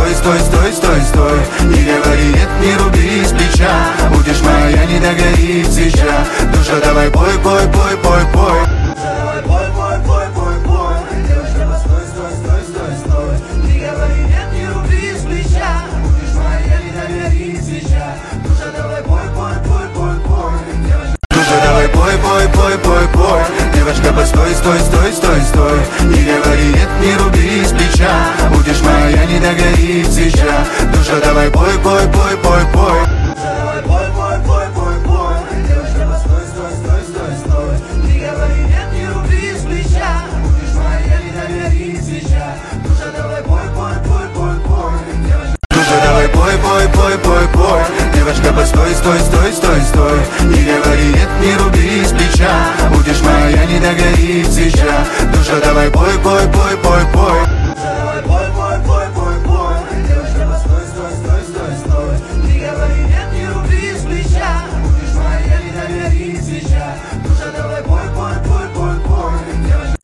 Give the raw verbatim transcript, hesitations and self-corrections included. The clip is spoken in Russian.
стой, стой, стой, стой, стой. Не говори нет, не руби с плеча. Будешь моя, не догорит свеча. Душа, давай пой, пой, пой, пой, пой. Душа, давай пой, пой, пой, пой, пой. Девочка, постой, стой, стой, стой, стой. Не говори нет, не руби с плеча. Будешь моя, не догорит свеча. Душа, давай пой, пой, пой, пой, пой. Душа, давай пой, пой, пой, пой, пой. Девочка, постой, стой, стой, стой, стой. Не говори нет, не руби с плеча. Будешь моя, не догорит свеча. Душа, давай пой, пой, пой, пой, пой.